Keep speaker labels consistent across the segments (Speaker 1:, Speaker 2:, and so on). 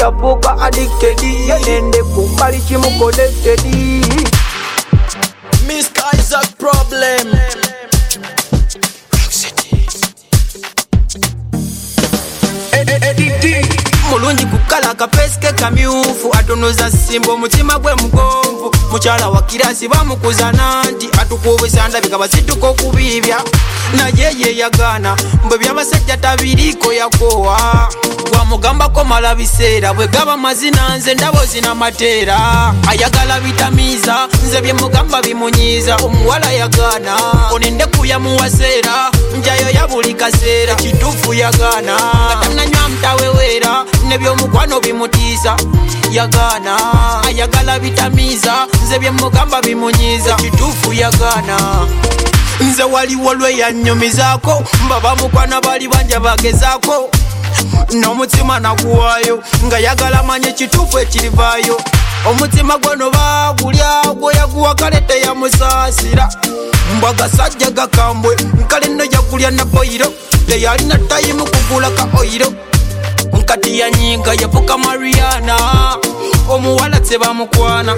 Speaker 1: yafuuka addicted yenendeku bali kimu connected.
Speaker 2: Miss Isaac problem.
Speaker 1: Mulungi kukala kapeske kamyufu atonoza simbo mutima gwe mugonvu mukyala wa kirasi bamukuza nanti atukubisa ndabika basituko kubibya naye ye yagana mbwe byabasajja tabiriko yakowa gwamugambako mala biseera bwe gaba mazina nze ndabo zina mateera ayagala bitamiza nze bye mugamba bimunyiza omuwala yagana onende kuya muwaseera njayo ya buli kaseera kituufu yagana atananywa mtawewera nebyomukwano bimutiisa yagana ayagala bitamiza nze bye mugamba bimunyiza kituufu yagana nze waliwo lwe yanyumizaako mbaba mukwana bali banja bagezaako n'omutima naguwaayo nga yagala manye kituufu ekirivaayo omutima gwono bagulya gwe yaguwa kale teyamusaasira mbwagasajja gakambwe nkale nno yagulya na boyiro teyalina tayimu kugula ka oyiro nkati yanyiga yafuka Mariana omuwala tebamukwana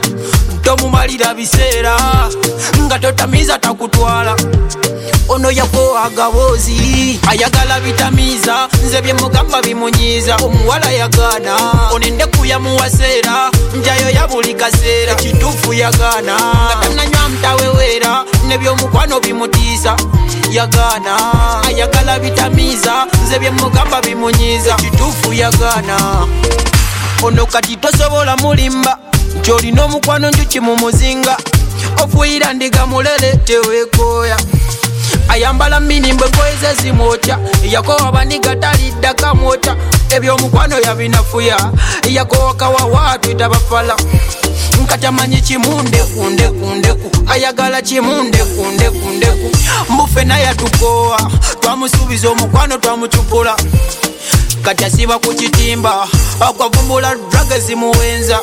Speaker 1: tomumalira biseera nga totamiza takutwala ono yako agabozi ayagala bitamiza nze bye mugamba bimunyiza omuwala yagana onende kuya muwaseera njayo ya buli kaseera kituufu yagana atananywa mtawewera nebyomukwano bimutiisa yagana ayagala bitamiza nze bye mugamba bimunyiza kituufu yagana ono kati tosobola mulimba kyolina omukwano njuki mu muzinga ofuyira ndiga mulele tewekoya ayambala minimbwe ngoyeze zimwota yakowa baniga talidda kamwota ebyomukwano yabinafuya yakowa kawawa twita bafala nkatamanyi kimundekundekundeku ayagala kimundekundekundeku mbufe naye tukowa twamusuubiza omukwano twamucupula kati asiba ku kitimba akwavumbula drug zimuwenza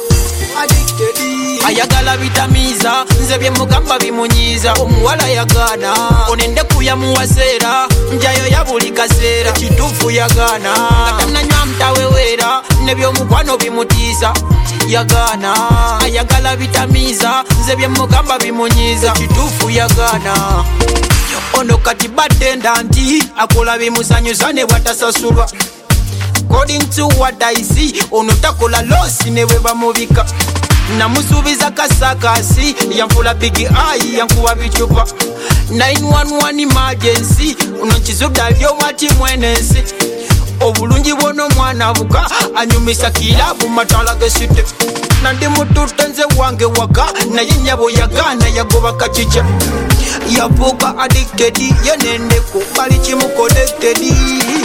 Speaker 1: ayagala bitamiza nze bye mugamba bimunyiza omuwala yagana onende kuya muwaseera njayo ya buli kaseera kituufu yagana atananywa mtawewera nebyomukwano bimutiisa yagana ayagala bitamiza nze bye mugamba bimunyiza kituufu yagana ono kati badenda nti akola bimusanyusa ne bwatasasulwa according to what I see ono takola losi ne bwe bamubika namusuubiza kasakasi yanfula big eye yankuwa bicupa 911 emergency ono nkizudda lyomati mwenensi obulungi bwono mwana avuka anyumisa kilabu matala gesite nandi mututte nze wange waka naye nyabo yagana yagoba kacica yavuka addicted yenendeku bali kimu connected.